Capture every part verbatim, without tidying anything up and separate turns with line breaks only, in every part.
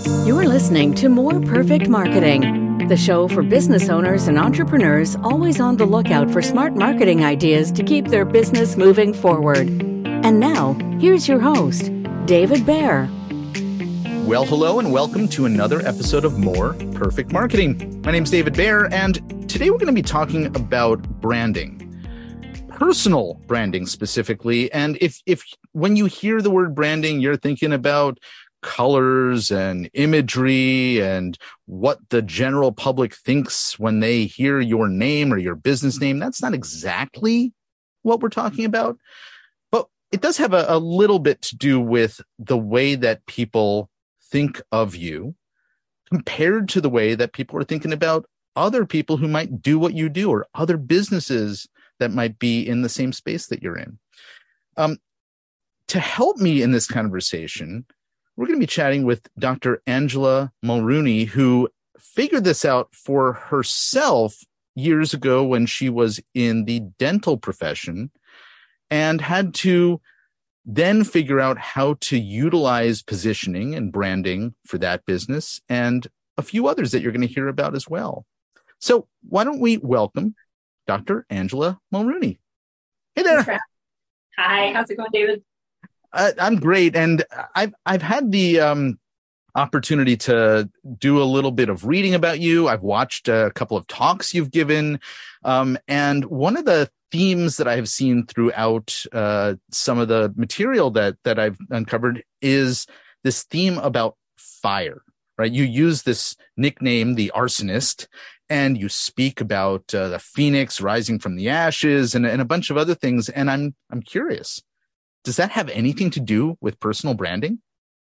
You're listening to More Perfect Marketing, the show for business owners and entrepreneurs always on the lookout for smart marketing ideas to keep their business moving forward. And now, here's your host, David Baer.
Well, hello, and welcome to another episode of More Perfect Marketing. My name's David Baer, and today we're going to be talking about branding. Personal branding specifically. And if if when you hear the word branding, you're thinking about colors and imagery and what the general public thinks when they hear your name or your business name, that's not exactly what we're talking about. But it does have a, a little bit to do with the way that people think of you compared to the way that people are thinking about other people who might do what you do or other businesses that might be in the same space that you're in. Um, to help me in this conversation, we're going to be chatting with Doctor Angela Mulrooney, who figured this out for herself years ago when she was in the dental profession and had to then figure out how to utilize positioning and branding for that business and a few others that you're going to hear about as well. So why don't we welcome Doctor Angela Mulrooney. Hey there.
Hi, how's it going, David?
Uh, I'm great. And I've, I've had the um, opportunity to do a little bit of reading about you. I've watched a couple of talks you've given. Um, and one of the themes that I've seen throughout uh, some of the material that, that I've uncovered is this theme about fire, right? You use this nickname, the arsonist, and you speak about uh, the phoenix rising from the ashes and, and a bunch of other things. And I'm I'm curious, does that have anything to do with personal branding?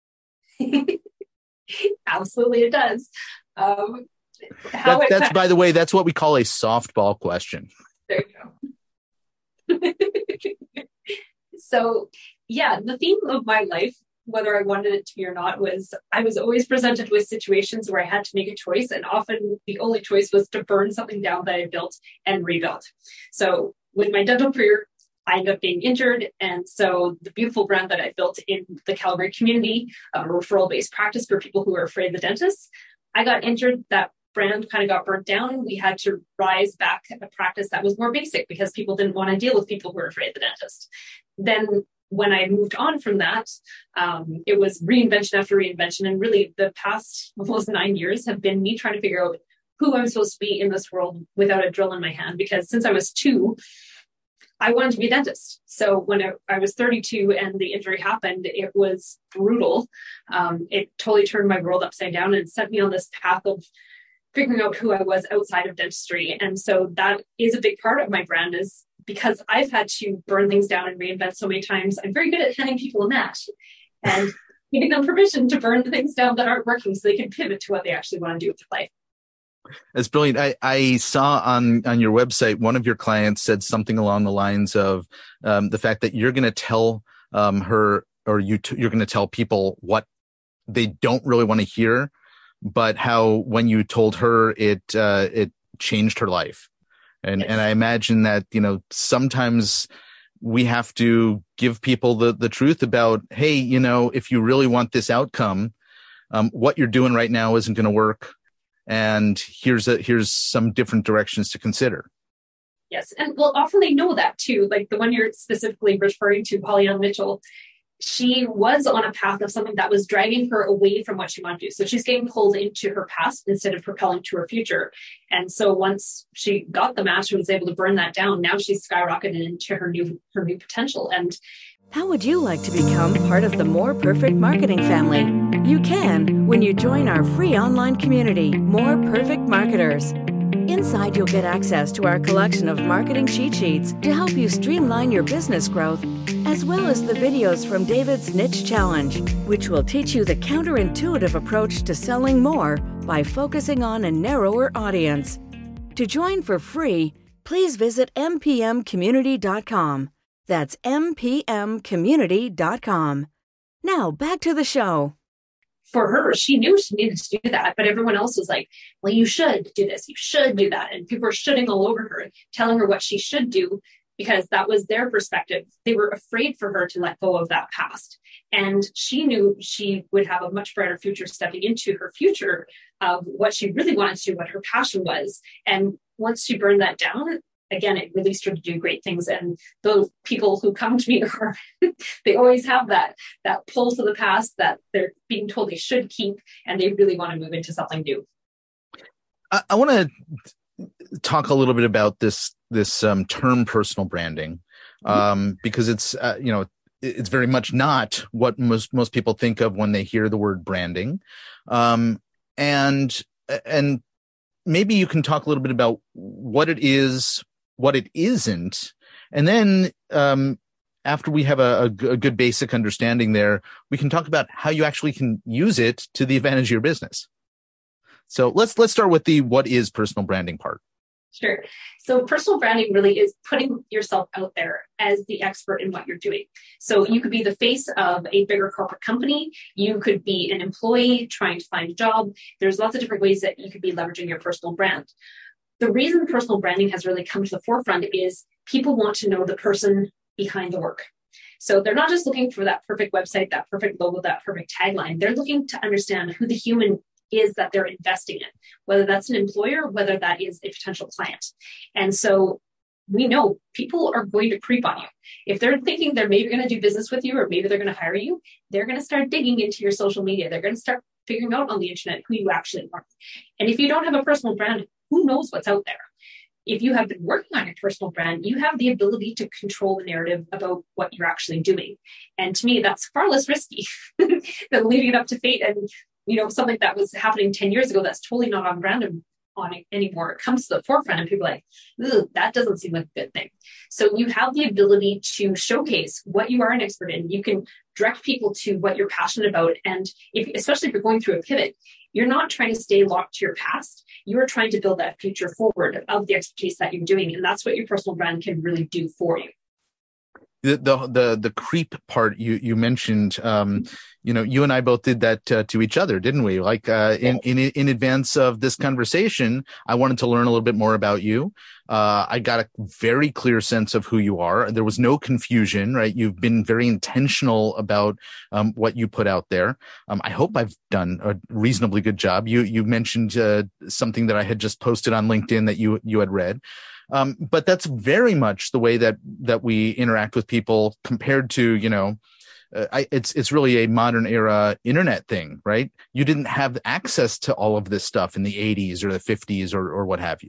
Absolutely, it does. Um,
how that, it that's, by the way, that's what we call a softball question.
There you go. So, yeah, the theme of my life, whether I wanted it to be or not, was I was always presented with situations where I had to make a choice, and often the only choice was to burn something down that I built and rebuilt. So with my dental career, I ended up being injured, and so the beautiful brand that I built in the Calgary community, a referral-based practice for people who are afraid of the dentist, I got injured. That brand kind of got burnt down. We had to rise back a practice that was more basic because people didn't want to deal with people who were afraid of the dentist. Then when I moved on from that, um, it was reinvention after reinvention. And really the past almost nine years have been me trying to figure out who I'm supposed to be in this world without a drill in my hand. Because since I was two, I wanted to be a dentist. So when I, I was thirty-two and the injury happened, it was brutal. Um, it totally turned my world upside down and sent me on this path of figuring out who I was outside of dentistry. And so that is a big part of my brand, is because I've had to burn things down and reinvent so many times. I'm very good at handing people a mat and giving them permission to burn the things down that aren't working so they can pivot to what they actually want to do with their life.
That's brilliant. I, I saw on, on your website, one of your clients said something along the lines of um, the fact that you're going to tell um, her, or you t- you're going to tell people what they don't really want to hear, but how when you told her, it uh, it changed her life. And yes. and I imagine that, you know, sometimes we have to give people the, the truth about, hey, you know, if you really want this outcome, um, what you're doing right now isn't going to work. And here's a, here's some different directions to consider.
Yes. And well, often they know that too. Like the one you're specifically referring to, Pollyanna Mitchell, she was on a path of something that was dragging her away from what she wanted to do. So she's getting pulled into her past instead of propelling to her future. And so once she got the match and was able to burn that down, now she's skyrocketed into her new her new potential. And
how would you like to become part of the More Perfect Marketing family? You can when you join our free online community, More Perfect Marketers. Inside, you'll get access to our collection of marketing cheat sheets to help you streamline your business growth, as well as the videos from David's Niche Challenge, which will teach you the counterintuitive approach to selling more by focusing on a narrower audience. To join for free, please visit m p m community dot com. That's m p m community dot com. Now, back to the show.
For her, she knew she needed to do that, but everyone else was like, well, you should do this, you should do that. And people were shooting all over her, telling her what she should do. because that was their perspective. They were afraid for her to let go of that past. And she knew she would have a much brighter future stepping into her future of what she really wanted to do, what her passion was. And once she burned that down, again, it released her to do great things. And those people who come to me are, they always have that, that pull to the past that they're being told they should keep, and they really want to move into something new.
I, I want to talk a little bit about this, this um, term personal branding, um, mm-hmm. because it's, uh, you know, it's very much not what most, most people think of when they hear the word branding. Um, and, and maybe you can talk a little bit about what it is, what it isn't. And then, um, after we have a, a, a good basic understanding there, we can talk about how you actually can use it to the advantage of your business. So let's, let's start with the, what is personal branding part.
Sure. So personal branding really is putting yourself out there as the expert in what you're doing. So you could be the face of a bigger corporate company. You could be an employee trying to find a job. There's lots of different ways that you could be leveraging your personal brand. The reason personal branding has really come to the forefront is people want to know the person behind the work. So they're not just looking for that perfect website, that perfect logo, that perfect tagline. They're looking to understand who the human is that they're investing in, whether that's an employer, whether that is a potential client. And so we know people are going to creep on you. If they're thinking they're maybe going to do business with you, or maybe they're going to hire you, they're going to start digging into your social media. They're going to start figuring out on the internet who you actually are. And if you don't have a personal brand, who knows what's out there? If you have been working on your personal brand, you have the ability to control the narrative about what you're actually doing. And to me, that's far less risky than leaving it up to fate. And, you know, something that was happening ten years ago, that's totally not on brand on it anymore. It comes to the forefront and people are like, ooh, that doesn't seem like a good thing. So you have the ability to showcase what you are an expert in. You can direct people to what you're passionate about. And if, especially if you're going through a pivot, you're not trying to stay locked to your past. You are trying to build that future forward of the expertise that you're doing. And that's what your personal brand can really do for you.
The, the, the, the creep part you, you mentioned, um, you know, you and I both did that uh, to each other, didn't we? Like, uh, in, in, in advance of this conversation, I wanted to learn a little bit more about you. Uh, I got a very clear sense of who you are. There was no confusion, right? You've been very intentional about, um, what you put out there. Um, I hope I've done a reasonably good job. You, you mentioned, uh, something that I had just posted on LinkedIn that you, you had read. Um, but that's very much the way that, that we interact with people compared to, you know, uh, I, it's, it's really a modern era internet thing, right? You didn't have access to all of this stuff in the eighties or the fifties or, or what have you.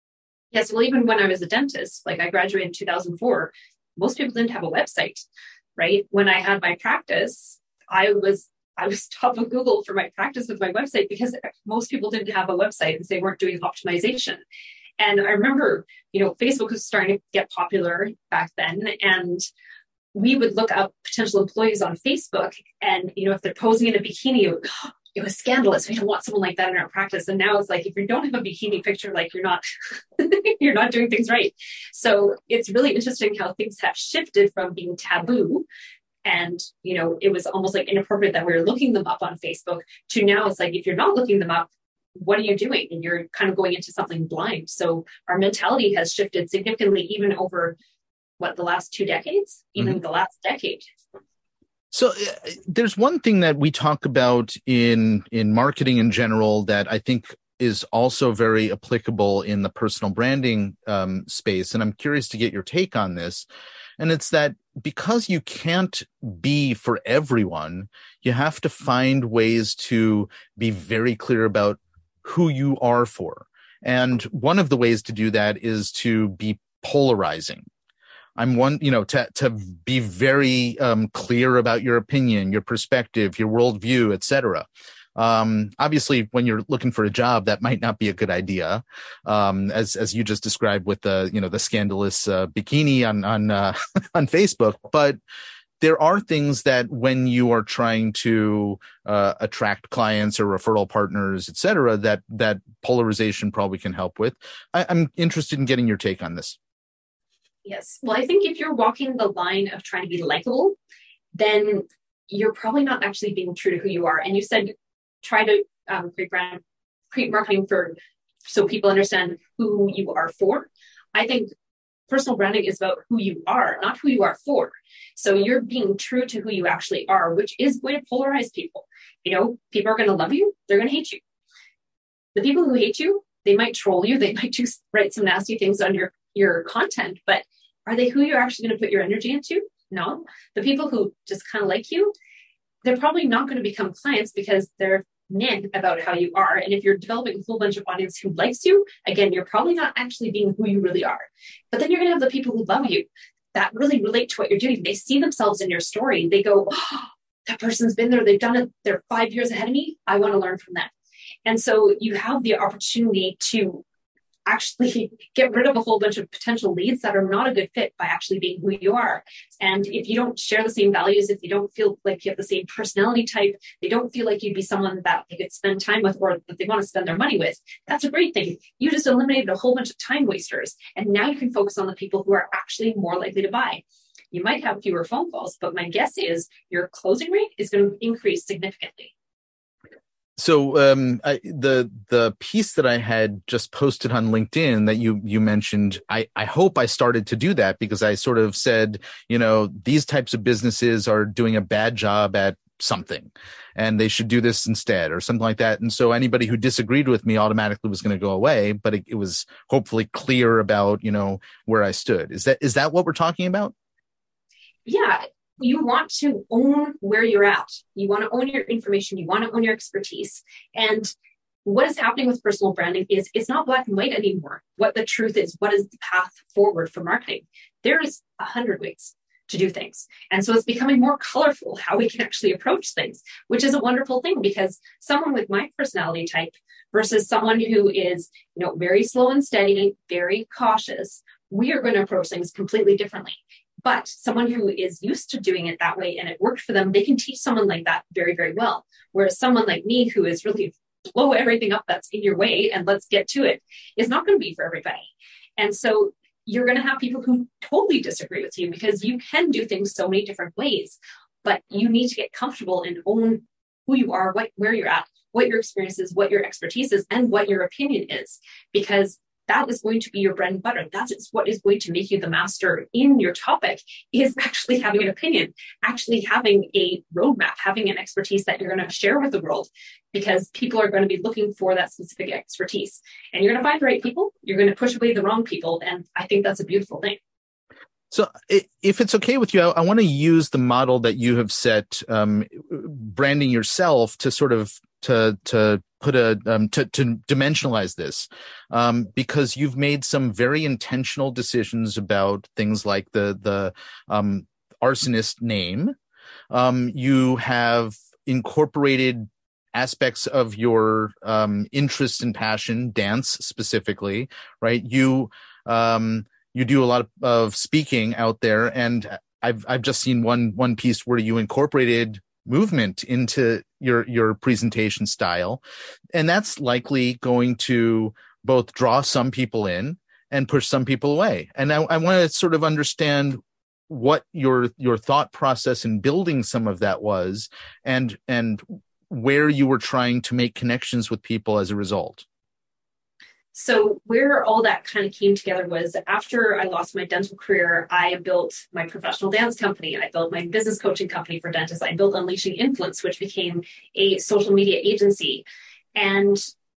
Yes. Well, even when I was a dentist, like I graduated in two thousand four, most people didn't have a website, right? When I had my practice, I was, I was top of Google for my practice with my website because most people didn't have a website and they weren't doing optimization. And I remember, you know, Facebook was starting to get popular back then. And we would look up potential employees on Facebook. And, you know, if they're posing in a bikini, it, would, oh, it was scandalous. We don't want someone like that in our practice. And now it's like, if you don't have a bikini picture, like you're not, you're not doing things right. So it's really interesting how things have shifted from being taboo. And, you know, it was almost like inappropriate that we were looking them up on Facebook to now it's like, if you're not looking them up, what are you doing? And you're kind of going into something blind. So our mentality has shifted significantly, even over what, the last two decades, even mm-hmm. the last decade.
So uh, there's one thing that we talk about in, in marketing in general that I think is also very applicable in the personal branding um, space. And I'm curious to get your take on this. And it's that because you can't be for everyone, you have to find ways to be very clear about who you are for. And one of the ways to do that is to be polarizing. I'm one, you know, to, to be very um, clear about your opinion, your perspective, your worldview, et cetera. Um, obviously, when you're looking for a job, that might not be a good idea. Um, as, as you just described with the, you know, the scandalous uh, bikini on, on, uh, on Facebook, but there are things that when you are trying to uh, attract clients or referral partners, et cetera, that, that polarization probably can help with. I, I'm interested in getting your take on this.
Yes. Well, I think if you're walking the line of trying to be likable, then you're probably not actually being true to who you are. And you said, try to um, create brand, create marketing for, so people understand who you are for. I think personal branding is about who you are, not who you are for. So you're being true to who you actually are, which is going to polarize people. You know, people are going to love you. They're going to hate you. The people who hate you, they might troll you. They might just write some nasty things on your, your content, but are they who you're actually going to put your energy into? No. The people who just kind of like you, they're probably not going to become clients because they're meh about how you are. And if you're developing a whole bunch of audience who likes you, again, you're probably not actually being who you really are. But then you're going to have the people who love you that really relate to what you're doing. They see themselves in your story. They go, oh, that person's been there. They've done it. They're five years ahead of me. I want to learn from them. And so you have the opportunity to actually get rid of a whole bunch of potential leads that are not a good fit by actually being who you are. And if you don't share the same values, if you don't feel like you have the same personality type, they don't feel like you'd be someone that they could spend time with or that they want to spend their money with, that's a great thing. You just eliminated a whole bunch of time wasters. And now you can focus on the people who are actually more likely to buy. You might have fewer phone calls, but my guess is your closing rate is going to increase significantly.
So um, I, the the piece that I had just posted on LinkedIn that you you mentioned, I, I hope I started to do that because I sort of said, you know, these types of businesses are doing a bad job at something and they should do this instead or something like that. And so anybody who disagreed with me automatically was going to go away, but it, it was hopefully clear about, you know, where I stood. Is that is that what we're talking about?
Yeah. You want to own where you're at. You want to own your information. You want to own your expertise. And what is happening with personal branding is it's not black and white anymore. What the truth is, what is the path forward for marketing? There is a hundred ways to do things. And so it's becoming more colorful how we can actually approach things, which is a wonderful thing because someone with my personality type versus someone who is, you know, very slow and steady, very cautious, we are going to approach things completely differently. But someone who is used to doing it that way and it worked for them, they can teach someone like that very, very well. Whereas someone like me who is really blow everything up that's in your way and let's get to it is not going to be for everybody. And so you're going to have people who totally disagree with you because you can do things so many different ways, but you need to get comfortable and own who you are, what, where you're at, what your experience is, what your expertise is, and what your opinion is, because that is going to be your bread and butter. That's what is going to make you the master in your topic is actually having an opinion, actually having a roadmap, having an expertise that you're going to share with the world because people are going to be looking for that specific expertise. And you're going to find the right people. You're going to push away the wrong people. And I think that's a beautiful thing.
So if it's okay with you, I, I want to use the model that you have set, um, branding yourself to sort of to to put a um, to to dimensionalize this, um, because you've made some very intentional decisions about things like the the um, arsonist name. Um, you have incorporated aspects of your um, interest and passion, dance specifically, right? You um, you do a lot of, of speaking out there, and I've I've just seen one one piece where you incorporated movement into your your presentation style, and that's likely going to both draw some people in and push some people away. And I, I want to sort of understand what your your thought process in building some of that was, and and where you were trying to make connections with people as a result.
So where all that kind of came together was after I lost my dental career, I built my professional dance company. I built my business coaching company for dentists. I built Unleashing Influence, which became a social media agency. And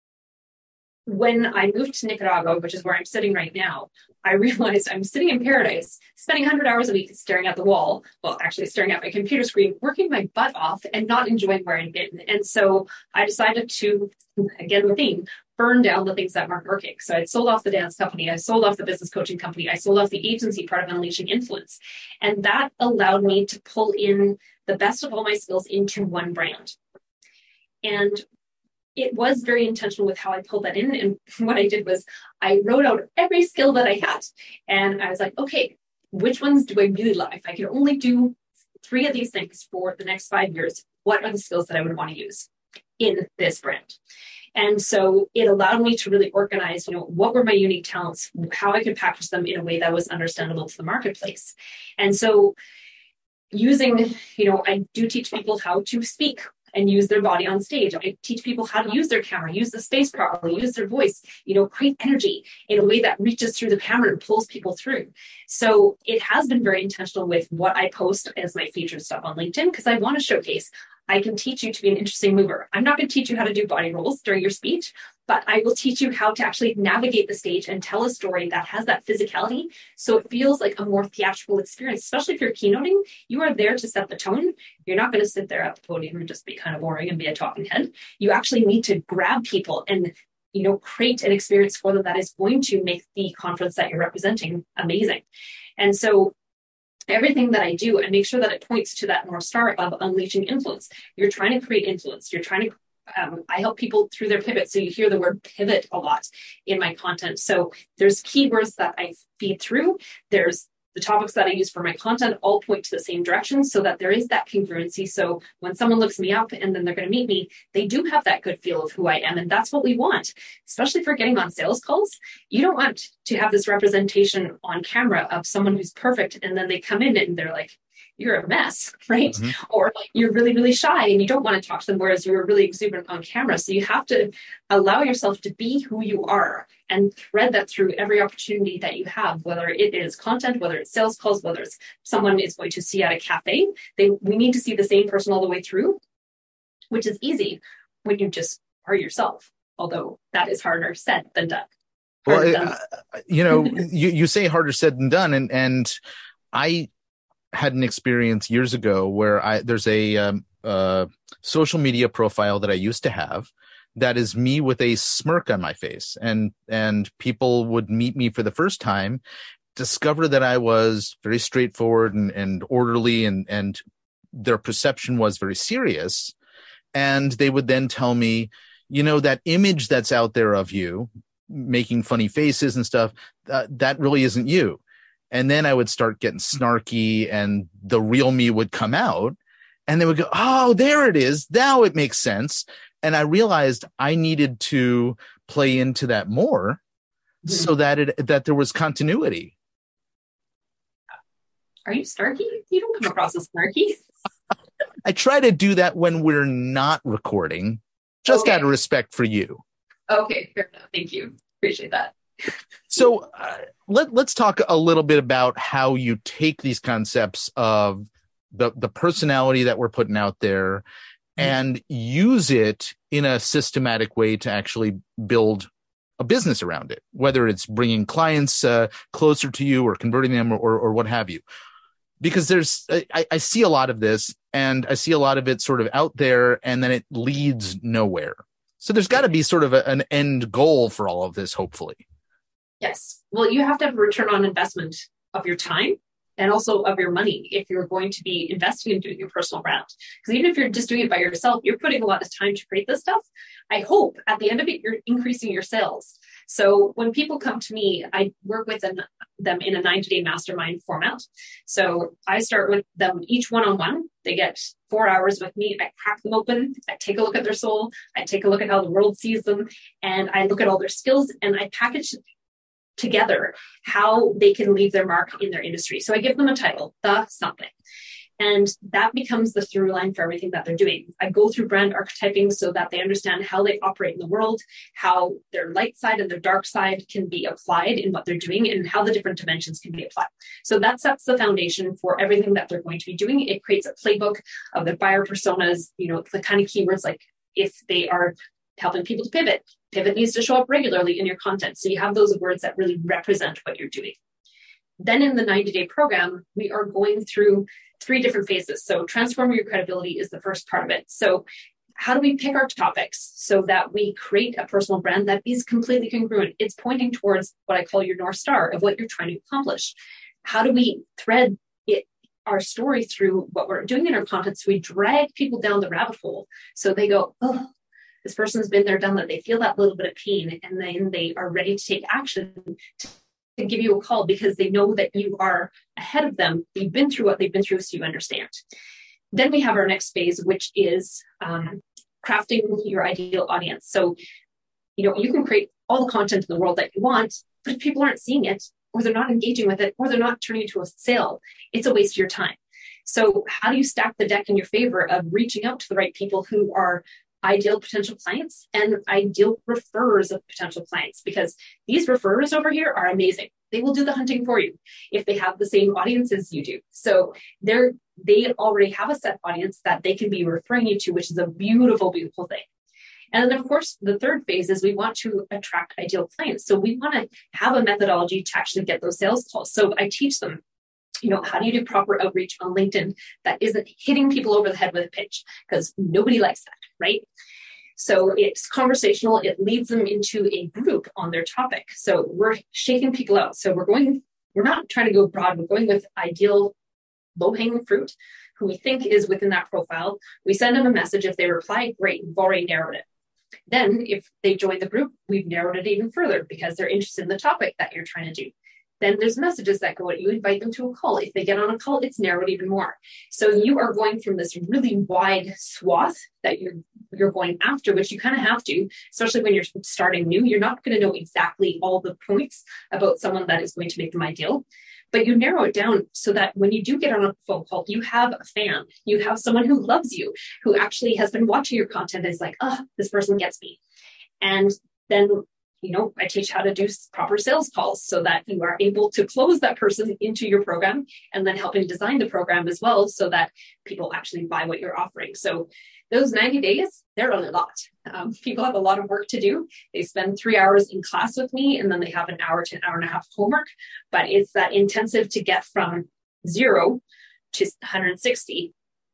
when I moved to Nicaragua, which is where I'm sitting right now, I realized I'm sitting in paradise, spending one hundred hours a week staring at the wall, well, actually staring at my computer screen, working my butt off and not enjoying where I'd been. And so I decided to, again, the theme, burn down the things that weren't working. So I'd sold off the dance company. I sold off the business coaching company. I sold off the agency part of Unleashing Influence. And that allowed me to pull in the best of all my skills into one brand. And it was very intentional with how I pulled that in. And what I did was I wrote out every skill that I had. And I was like, okay, which ones do I really love? If I could only do three of these things for the next five years, what are the skills that I would want to use in this brand? And so it allowed me to really organize, you know, what were my unique talents, how I could package them in a way that was understandable to the marketplace. And so using, you know, I do teach people how to speak, and use their body on stage. I teach people how to use their camera, use the space properly, use their voice, you know, create energy in a way that reaches through the camera and pulls people through. So it has been very intentional with what I post as my featured stuff on LinkedIn, because I want to showcase I can teach you to be an interesting mover. I'm not going to teach you how to do body rolls during your speech, but I will teach you how to actually navigate the stage and tell a story that has that physicality. So it feels like a more theatrical experience, especially if you're keynoting. You are there to set the tone. You're not going to sit there at the podium and just be kind of boring and be a talking head. You actually need to grab people and, you know, create an experience for them that is going to make the conference that you're representing amazing. And so everything that I do, I make sure that it points to that North Star of unleashing influence. You're trying to create influence. You're trying to, um, I help people through their pivot. So you hear the word pivot a lot in my content. So there's keywords that I feed through. There's the topics that I use for my content all point to the same direction so that there is that congruency. So when someone looks me up and then they're going to meet me, they do have that good feel of who I am. And that's what we want, especially for getting on sales calls. You don't want to have this representation on camera of someone who's perfect. And then they come in and they're like, you're a mess, right? Mm-hmm. Or you're really, really shy and you don't want to talk to them, whereas you're really exuberant on camera. So you have to allow yourself to be who you are and thread that through every opportunity that you have, whether it is content, whether it's sales calls, whether it's someone is going to see at a cafe. They, we need to see the same person all the way through, which is easy when you just are yourself, although that is harder said than done.
Harder well, done. Uh, you know, you, you say harder said than done. And, and I had an experience years ago where I, there's a um, uh, social media profile that I used to have that is me with a smirk on my face. And, and people would meet me for the first time, discover that I was very straightforward and, and orderly, and, and their perception was very serious. And they would then tell me, you know, that image that's out there of you making funny faces and stuff, uh, that really isn't you. And then I would start getting snarky and the real me would come out and they would go, oh, there it is. Now it makes sense. And I realized I needed to play into that more mm-hmm. so that it, that there was continuity.
Are you snarky? You don't come across as snarky.
I try to do that when we're not recording, just okay. out of respect for you.
Okay, fair enough. Thank you. Appreciate that.
So uh, let, let's talk a little bit about how you take these concepts of the, the personality that we're putting out there mm-hmm. and use it in a systematic way to actually build a business around it, whether it's bringing clients uh, closer to you or converting them or, or, or what have you. Because there's, I, I see a lot of this and I see a lot of it sort of out there and then it leads nowhere. So there's got to be sort of a, an end goal for all of this, hopefully.
Yes. Well, you have to have a return on investment of your time and also of your money if you're going to be investing in doing your personal brand. Because even if you're just doing it by yourself, you're putting a lot of time to create this stuff. I hope at the end of it, you're increasing your sales. So when people come to me, I work with them, them in a ninety-day mastermind format. So I start with them each one-on-one. They get four hours with me. I crack them open. I take a look at their soul. I take a look at how the world sees them. And I look at all their skills and I package together how they can leave their mark in their industry. So I give them a title, the something. And that becomes the through line for everything that they're doing. I go through brand archetyping so that they understand how they operate in the world, how their light side and their dark side can be applied in what they're doing, and how the different dimensions can be applied. So that sets the foundation for everything that they're going to be doing. It creates a playbook of the buyer personas, you know, the kind of keywords like if they are helping people to pivot, pivot needs to show up regularly in your content. So you have those words that really represent what you're doing. Then in the ninety-day program, we are going through three different phases. So transforming your credibility is the first part of it. So how do we pick our topics so that we create a personal brand that is completely congruent? It's pointing towards what I call your North Star of what you're trying to accomplish. How do we thread it, our story through what we're doing in our content so we drag people down the rabbit hole so they go, oh, this person's been there, done that. They feel that little bit of pain and then they are ready to take action to to give you a call because they know that you are ahead of them. You've been through what they've been through, so you understand. Then we have our next phase, which is um, crafting your ideal audience. So, you know, you can create all the content in the world that you want, but if people aren't seeing it, or they're not engaging with it, or they're not turning it into a sale, it's a waste of your time. So how do you stack the deck in your favor of reaching out to the right people who are ideal potential clients and ideal referrers of potential clients? Because these referrers over here are amazing. They will do the hunting for you if they have the same audience as you do. So they're, they already have a set audience that they can be referring you to, which is a beautiful, beautiful thing. And then, of course, the third phase is we want to attract ideal clients. So we want to have a methodology to actually get those sales calls. So I teach them, you know, how do you do proper outreach on LinkedIn that isn't hitting people over the head with a pitch? Because nobody likes that, right? So it's conversational. It leads them into a group on their topic. So we're shaking people out. So we're going, we're not trying to go broad. We're going with ideal low-hanging fruit who we think is within that profile. We send them a message. If they reply, great, we've already narrowed it. Then if they join the group, we've narrowed it even further because they're interested in the topic that you're trying to do. Then there's messages that go out. You invite them to a call. If they get on a call, it's narrowed even more. So you are going from this really wide swath that you're you're going after, which you kind of have to, especially when you're starting new. You're not going to know exactly all the points about someone that is going to make them ideal. But you narrow it down so that when you do get on a phone call, you have a fan, you have someone who loves you, who actually has been watching your content and is like, oh, this person gets me. And then, you know, I teach how to do proper sales calls so that you are able to close that person into your program and then helping design the program as well so that people actually buy what you're offering. So those ninety days, they're a lot. Um, people have a lot of work to do. They spend three hours in class with me, and then they have an hour to an hour and a half homework. But it's that intensive to get from zero to one hundred sixty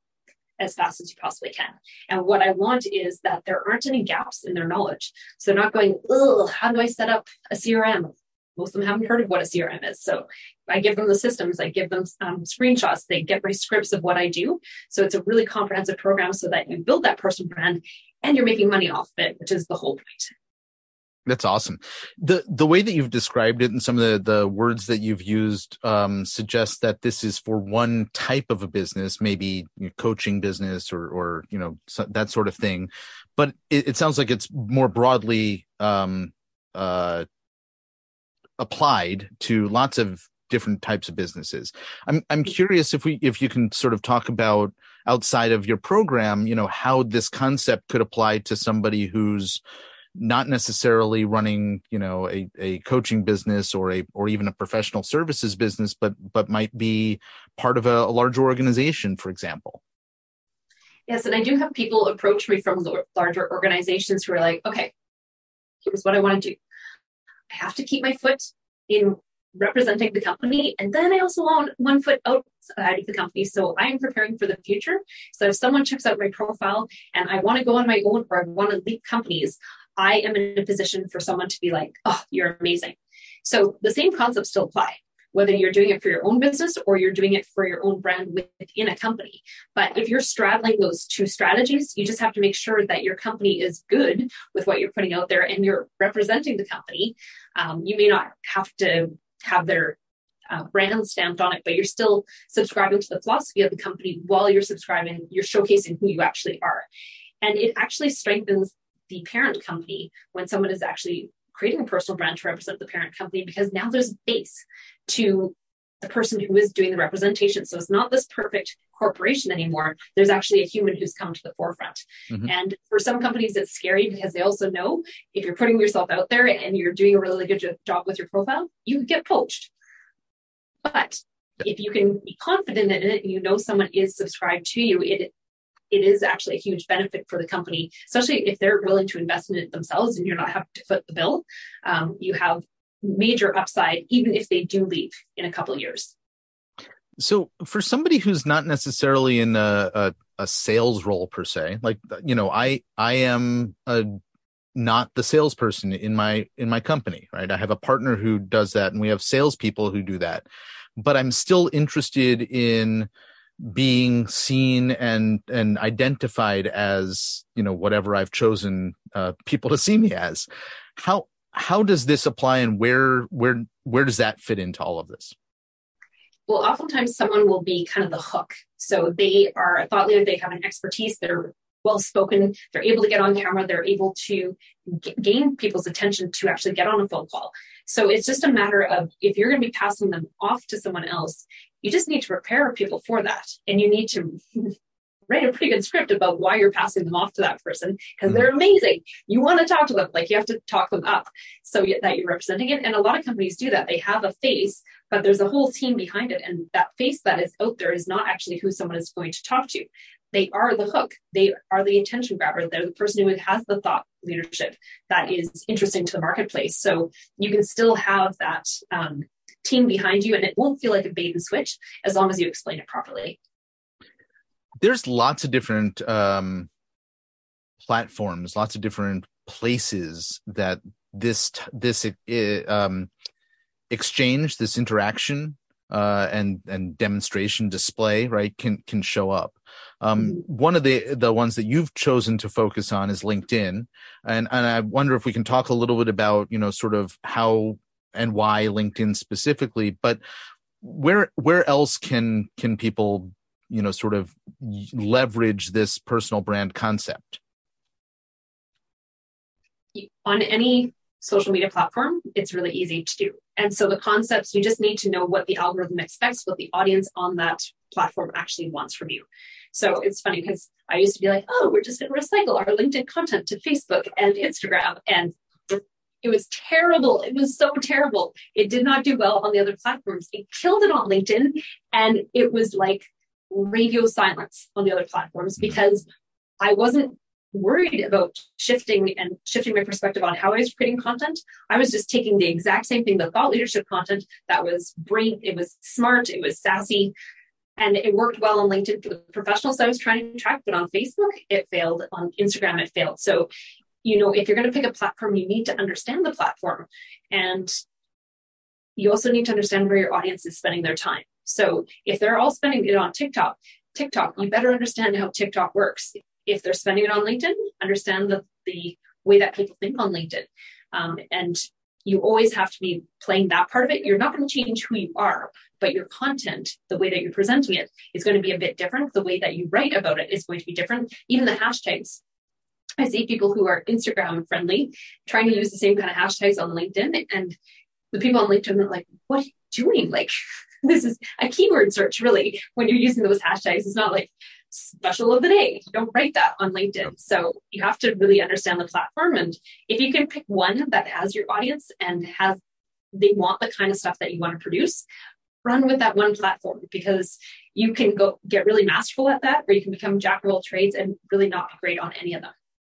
as fast as you possibly can. And what I want is that there aren't any gaps in their knowledge. So they're not going, oh, how do I set up a C R M? Most of them haven't heard of what a C R M is. So I give them the systems, I give them um, screenshots, they get my scripts of what I do. So it's a really comprehensive program so that you build that personal brand and you're making money off of it, which is the whole point.
That's awesome. The the way that you've described it and some of the, the words that you've used um, suggest that this is for one type of a business, maybe you know, coaching business or, or you know, so, that sort of thing. But it, it sounds like it's more broadly um, uh, applied to lots of different types of businesses. I'm I'm curious if we if you can sort of talk about outside of your program, you know, how this concept could apply to somebody who's not necessarily running, you know, a, a coaching business or a or even a professional services business, but but might be part of a, a larger organization, for example.
Yes, and I do have people approach me from larger organizations who are like, okay, here's what I want to do. I have to keep my foot in representing the company, and then I also want one foot outside of the company. So I am preparing for the future. So if someone checks out my profile and I want to go on my own or I want to lead companies, I am in a position for someone to be like, oh, you're amazing. So the same concepts still apply, whether you're doing it for your own business or you're doing it for your own brand within a company. But if you're straddling those two strategies, you just have to make sure that your company is good with what you're putting out there and you're representing the company. Um, you may not have to have their uh, brand stamped on it, but you're still subscribing to the philosophy of the company while you're subscribing, you're showcasing who you actually are. And it actually strengthens the parent company when someone is actually creating a personal brand to represent the parent company, because now there's a base to the person who is doing the representation. So it's not this perfect corporation anymore. There's actually a human who's come to the forefront. Mm-hmm. And for some companies, it's scary because they also know if you're putting yourself out there and you're doing a really good job with your profile, you could get poached. But if you can be confident in it and you know someone is subscribed to you, it it is actually a huge benefit for the company, especially if they're willing to invest in it themselves and you're not having to foot the bill. Um, you have major upside, even if they do leave in a couple of years.
So for somebody who's not necessarily in a, a, a sales role per se, like, you know, I, I am a, not the salesperson in my, in my company, right? I have a partner who does that and we have salespeople who do that, but I'm still interested in being seen and, and identified as, you know, whatever I've chosen uh, people to see me as. How, how does this apply and where, where, where does that fit into all of this?
Well, oftentimes someone will be kind of the hook. So they are a thought leader, they have an expertise, they're well-spoken, they're able to get on camera, they're able to g- gain people's attention to actually get on a phone call. So it's just a matter of, if you're going to be passing them off to someone else, You just need to prepare people for that. And you need to write a pretty good script about why you're passing them off to that person, because they're amazing. You want to talk to them, like you have to talk them up so that you're representing it. And a lot of companies do that. They have a face, but there's a whole team behind it. And that face that is out there is not actually who someone is going to talk to. They are the hook. They are the attention grabber. They're the person who has the thought leadership that is interesting to the marketplace. So you can still have that um, team behind you, and it won't feel like a bait and switch as long as you explain it properly.
There's lots of different um, platforms, lots of different places that this this uh, um, exchange, this interaction, uh, and and demonstration display, right, can can show up. Um, mm-hmm. One of the the ones that you've chosen to focus on is LinkedIn, and and I wonder if we can talk a little bit about, you know, sort of how and why LinkedIn specifically, but where where else can can people, you know, sort of leverage this personal brand concept?
On any social media platform, it's really easy to do. And so the concepts, you just need to know what the algorithm expects, what the audience on that platform actually wants from you. So it's funny because I used to be like, oh, we're just going to recycle our LinkedIn content to Facebook and Instagram. And it was terrible. It was so terrible. It did not do well on the other platforms. It killed it on LinkedIn. And it was like radio silence on the other platforms because I wasn't worried about shifting and shifting my perspective on how I was creating content. I was just taking the exact same thing, the thought leadership content that was brain, it was smart, it was sassy, and it worked well on LinkedIn for the professionals I was trying to attract, but on Facebook, it failed. On Instagram, it failed. So, you know, if you're going to pick a platform, you need to understand the platform. And you also need to understand where your audience is spending their time. So if they're all spending it on TikTok, TikTok, you better understand how TikTok works. If they're spending it on LinkedIn, understand the, the way that people think on LinkedIn. Um, and you always have to be playing that part of it. You're not going to change who you are, but your content, the way that you're presenting it, is going to be a bit different. The way that you write about it is going to be different. Even the hashtags. I see people who are Instagram friendly trying to use the same kind of hashtags on LinkedIn. And the people on LinkedIn are like, what are you doing? Like, this is a keyword search, really, when you're using those hashtags. It's not like special of the day. You don't write that on LinkedIn. So you have to really understand the platform. And if you can pick one that has your audience and has, they want the kind of stuff that you want to produce, run with that one platform, because you can go get really masterful at that, or you can become jack of all trades and really not be great on any of them.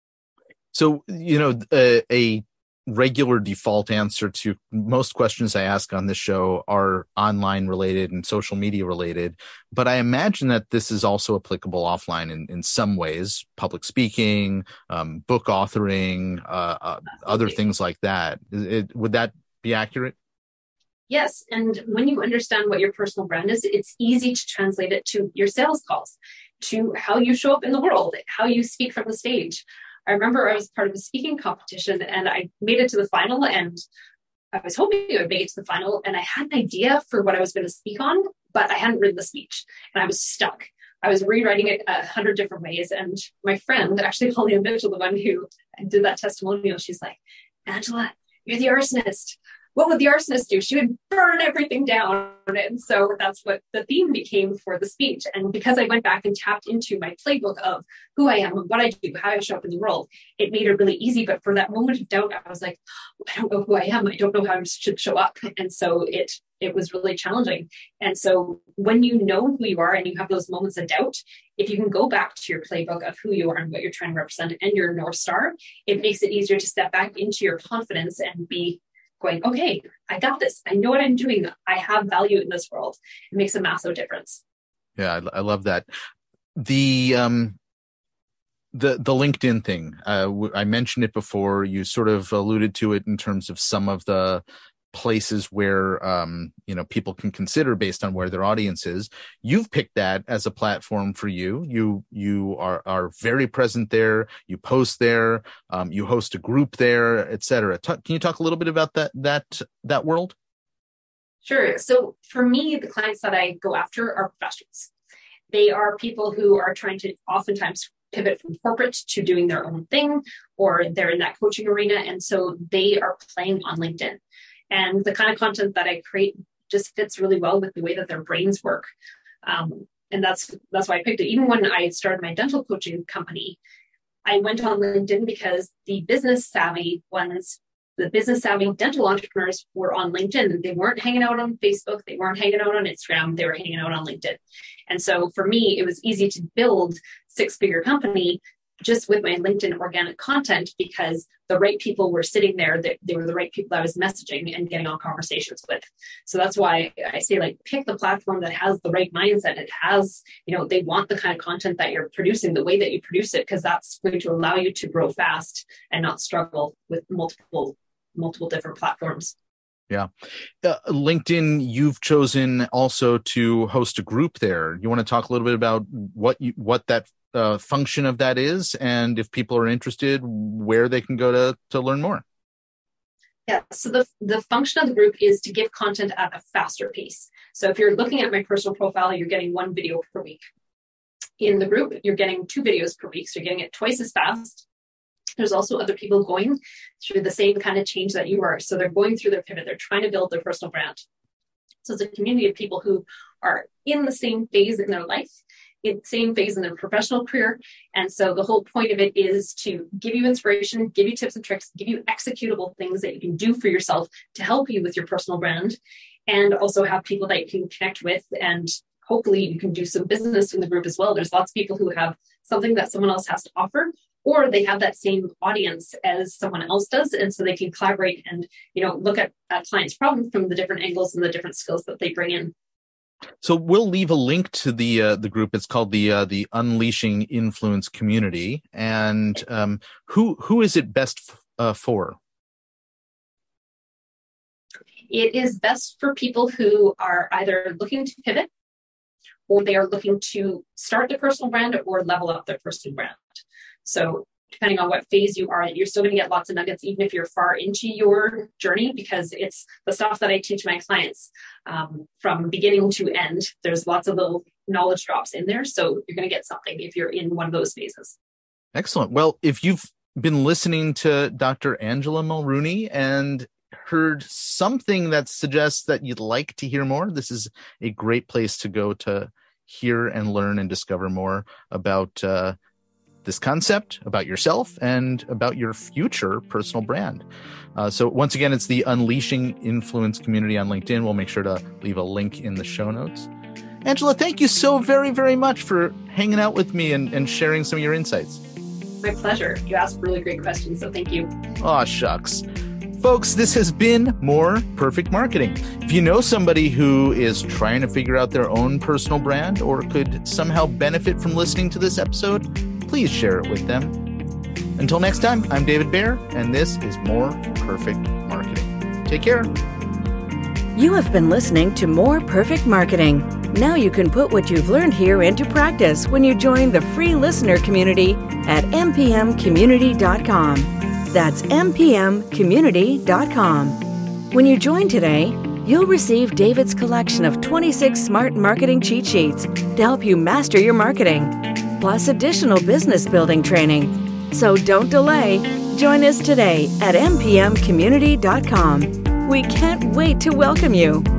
So, you know, uh, a regular default answer to most questions I ask on this show are online related and social media related, but I imagine that this is also applicable offline in, in some ways, public speaking, um, book authoring, uh, uh, other things like that. It, would that be accurate?
Yes. And when you understand what your personal brand is, it's easy to translate it to your sales calls, to how you show up in the world, how you speak from the stage. I remember I was part of a speaking competition and I made it to the final, and I was hoping I would make it to the final. And I had an idea for what I was going to speak on, but I hadn't written the speech and I was stuck. I was rewriting it a hundred different ways. And my friend, actually Holly Mitchell, the one who did that testimonial, she's like, Angela, you're the arsonist. What would the arsonist do? She would burn everything down. And so that's what the theme became for the speech. And because I went back and tapped into my playbook of who I am, what I do, how I show up in the world, it made it really easy. But for that moment of doubt, I was like, I don't know who I am. I don't know how I should show up. And so it it was really challenging. And so when you know who you are and you have those moments of doubt, if you can go back to your playbook of who you are and what you're trying to represent and your North Star, it makes it easier to step back into your confidence and be going, okay, I got this. I know what I'm doing. I have value in this world. It makes a massive difference.
Yeah, I, I love that. The um, the the LinkedIn thing. Uh, I mentioned it before. You sort of alluded to it in terms of some of the places where um, you know, people can consider based on where their audience is. You've picked that as a platform for you. You you are are very present there. You post there. Um, you host a group there, et cetera. Talk, can you talk a little bit about that that that world?
Sure. So for me, the clients that I go after are professionals. They are people who are trying to oftentimes pivot from corporate to doing their own thing, or they're in that coaching arena, and so they are playing on LinkedIn. And the kind of content that I create just fits really well with the way that their brains work. Um, and that's that's why I picked it. Even when I started my dental coaching company, I went on LinkedIn because the business savvy ones, the business savvy dental entrepreneurs were on LinkedIn. They weren't hanging out on Facebook. They weren't hanging out on Instagram. They were hanging out on LinkedIn. And so for me, it was easy to build six-figure company just with my LinkedIn organic content because the right people were sitting there. They, they were the right people I was messaging and getting on conversations with. So that's why I say, like, pick the platform that has the right mindset. It has, you know, they want the kind of content that you're producing, the way that you produce it, because that's going to allow you to grow fast and not struggle with multiple, multiple different platforms.
Yeah. Uh, LinkedIn, you've chosen also to host a group there. You want to talk a little bit about what you, what that uh, function of that is, and if people are interested, where they can go to, to learn more?
Yeah, so the, the function of the group is to give content at a faster pace. So if you're looking at my personal profile, you're getting one video per week. In the group, you're getting two videos per week, so you're getting it twice as fast. There's also other people going through the same kind of change that you are. So they're going through their pivot. They're trying to build their personal brand. So it's a community of people who are in the same phase in their life, in the same phase in their professional career. And so the whole point of it is to give you inspiration, give you tips and tricks, give you executable things that you can do for yourself to help you with your personal brand, and also have people that you can connect with, and hopefully you can do some business in the group as well. There's lots of people who have something that someone else has to offer, or they have that same audience as someone else does. And so they can collaborate and, you know, look at a client's problem from the different angles and the different skills that they bring in.
So we'll leave a link to the uh, the group. It's called the uh, the Unleashing Influence Community. And um, who who is it best f- uh, for?
It is best for people who are either looking to pivot, or they are looking to start their personal brand or level up their personal brand. So depending on what phase you are in, you're still going to get lots of nuggets, even if you're far into your journey, because it's the stuff that I teach my clients um, from beginning to end. There's lots of little knowledge drops in there. So you're going to get something if you're in one of those phases.
Excellent. Well, if you've been listening to Doctor Angela Mulrooney and heard something that suggests that you'd like to hear more, this is a great place to go to hear and learn and discover more about uh, this concept, about yourself, and about your future personal brand. Uh, so once again, it's the Unleashing Influence Community on LinkedIn. We'll make sure to leave a link in the show notes. Angela, thank you so very, very much for hanging out with me and, and sharing some of your insights.
My pleasure. You asked really great questions, so thank you.
Aw, shucks. Folks, this has been More Perfect Marketing. If you know somebody who is trying to figure out their own personal brand or could somehow benefit from listening to this episode, please share it with them. Until next time, I'm David Baer, and this is More Perfect Marketing. Take care.
You have been listening to More Perfect Marketing. Now you can put what you've learned here into practice when you join the free listener community at m p m community dot com. That's m p m community dot com. When you join today, you'll receive David's collection of twenty-six smart marketing cheat sheets to help you master your marketing, plus additional business building training. So don't delay. Join us today at m p m community dot com. We can't wait to welcome you.